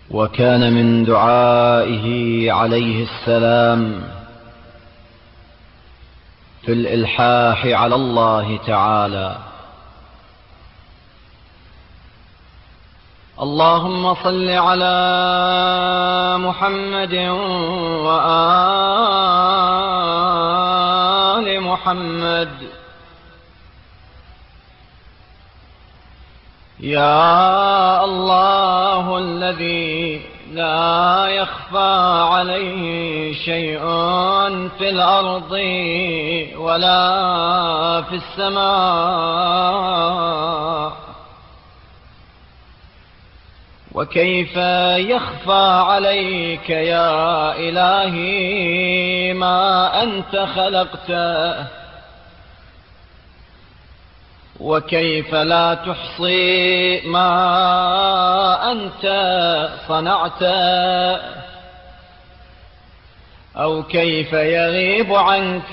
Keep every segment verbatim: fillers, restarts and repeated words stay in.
وكان من دعائه عليه السلام في الإلحاح على الله تعالى: اللهم صل على محمد وآل محمد. يا الله الذي لا يخفى عليه شيء في الأرض ولا في السماء، وكيف يخفى عليك يا إلهي ما أنت خلقته، وكيف لا تحصي ما أنت صنعت، أو كيف يغيب عنك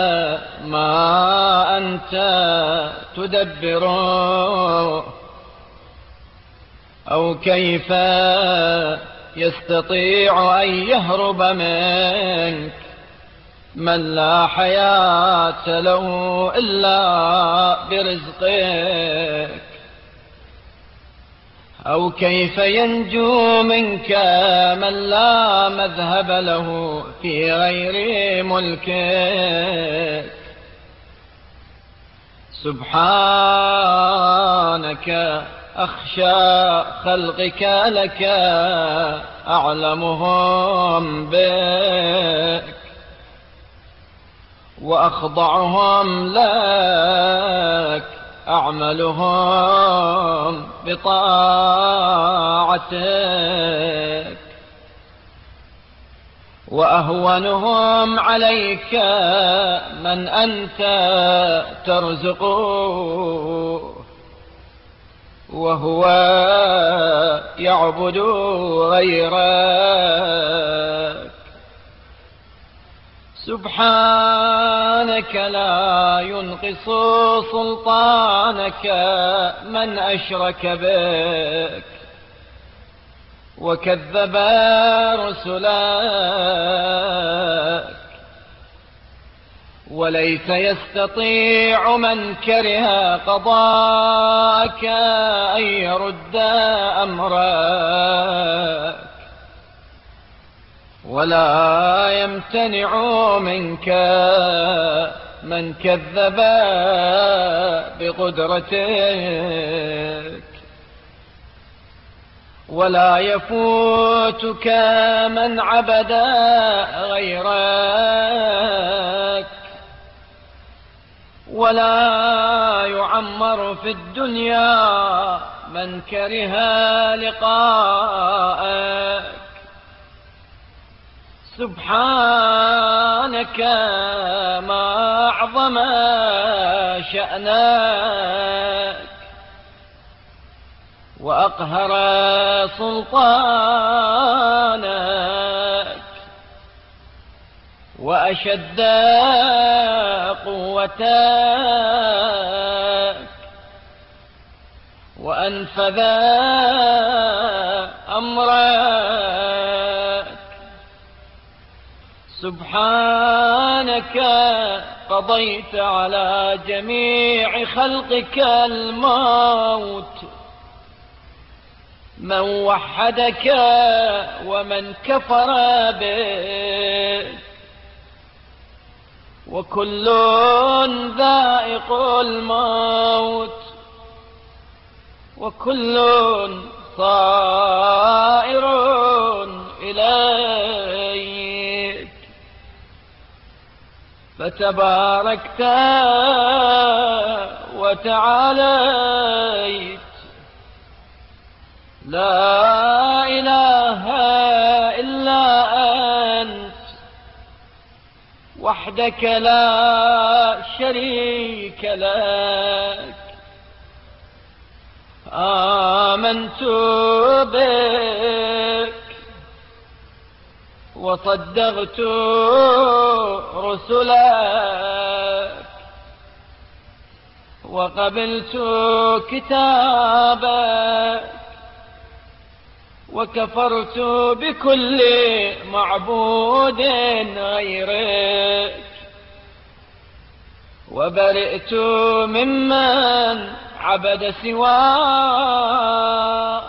ما أنت تدبر، أو كيف يستطيع أن يهرب منك من لا حياة له إلا برزقك، أو كيف ينجو منك من لا مذهب له في غير ملكك. سبحانك أخشى خلقك لك أعلمهم بك، وأخضعهم لك أعملهم بطاعتك، وأهونهم عليك من أنت ترزق وهو يعبد غيرك. سبحانك لا ينقص سلطانك من أشرك بك وكذب رسلك، وليس يستطيع من كره قضاءك أن يرد أمرك، ولا يمتنع منك من كذب بقدرتك، ولا يفوتك من عبد غيرك، ولا يعمر في الدنيا من كره لقاءك. سبحانك ما أعظم شأنك وأقهر سلطانك وأشد قوتك وأنفذ أمرك. سبحانك قضيت على جميع خلقك الموت، من وحدك ومن كفر بك، وكل ذائق الموت، وكل صائر إليك. فتباركت وتعاليت، لا إله إلا أنت وحدك لا شريك لك. آمنت بك وصدقت رسلك وقبلت كتابك وكفرت بكل معبود غيرك، وبرئت ممن عبد سواك.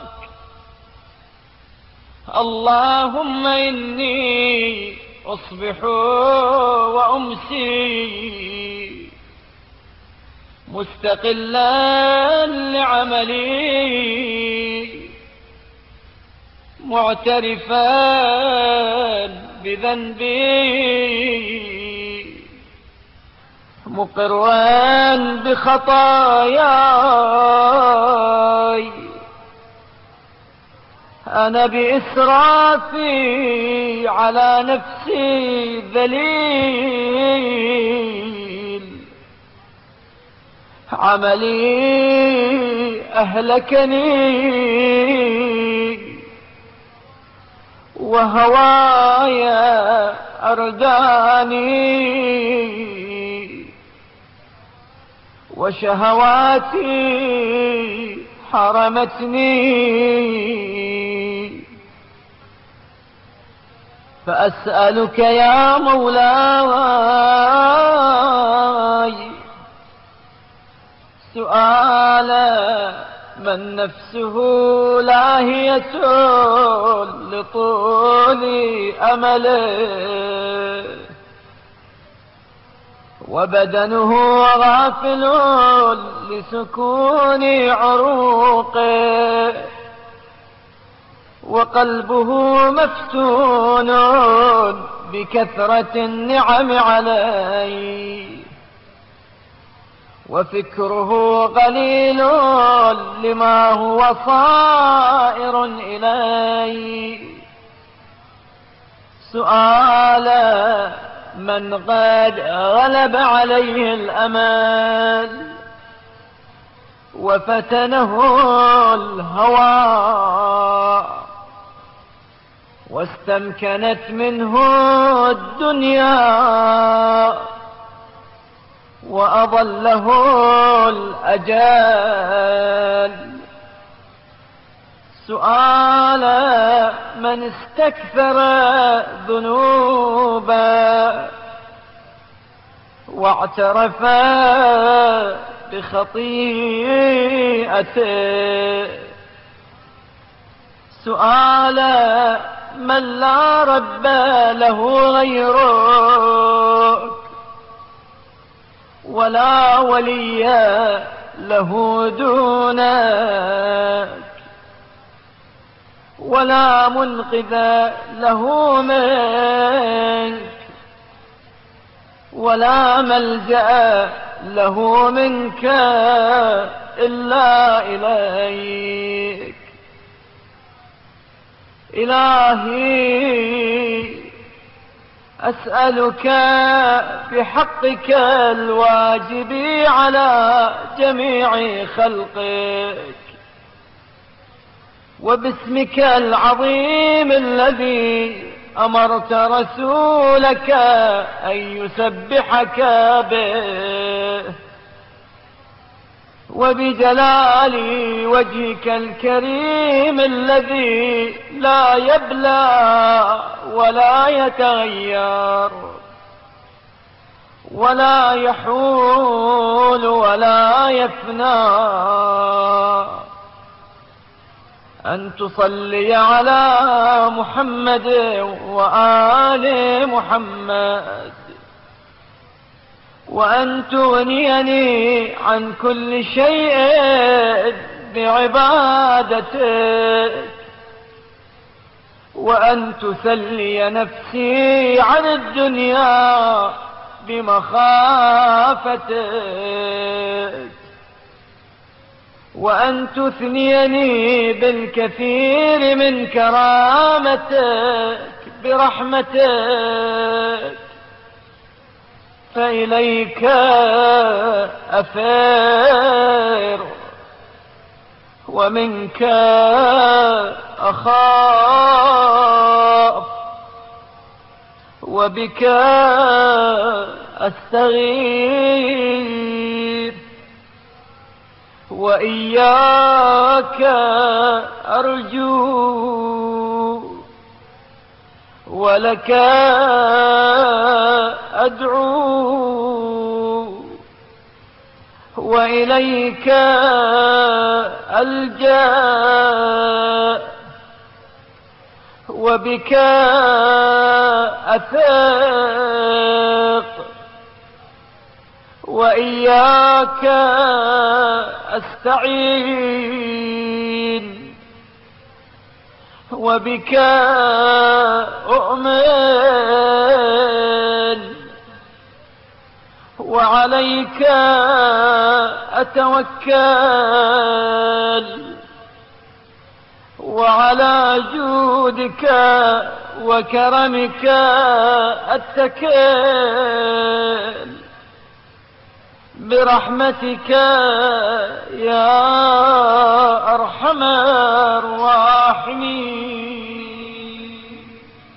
اللهم إني أصبح وأمسي مستقلا لعملي، معترفا بذنبي، مقرا بخطاياي. أنا بإسرافي على نفسي ذليل، عملي أهلكني وهواي أرداني، وشهواتي حرمتني. فأسألك يا مولاي سؤال من نفسه لاهية لطول أمله، وبدنه غافل لسكون عروقه، وقلبه مفتون بكثرة النعم عليه، وفكره قليل لما هو صائر إليه. سؤال من قد غلب عليه الأمل وفتنه الهوى، واستمكنت منه الدنيا، وأضله الأجال. سؤال من استكثر ذنوبا واعترف بخطيئته. سؤال من لا رب له غيرك، ولا ولي له دونك، ولا منقذ له منك، ولا ملجأ له منك إلا إليك. إلهي أسألك بحقك الواجب على جميع خلقك، وباسمك العظيم الذي أمرت رسولك أن يسبحك به، وبجلال وجهك الكريم الذي لا يبلى ولا يتغير ولا يحول ولا يفنى، أن تصلي على محمد وآل محمد، وأن تغنيني عن كل شيء بعبادتك، وأن تسلي نفسي عن الدنيا بمخافتك، وأن تثنيني بالكثير من كرامتك برحمتك، فإليك أفير ومنك أخاف، وبك أستغيث، وإياك أرجو ولك أدعو وإليك ألجأ وبك أثق وإياك أستعين وبك أؤمن وعليك أتوكل وعلى جودك وكرمك أتكل برحمتك يا أرحم الراحمين.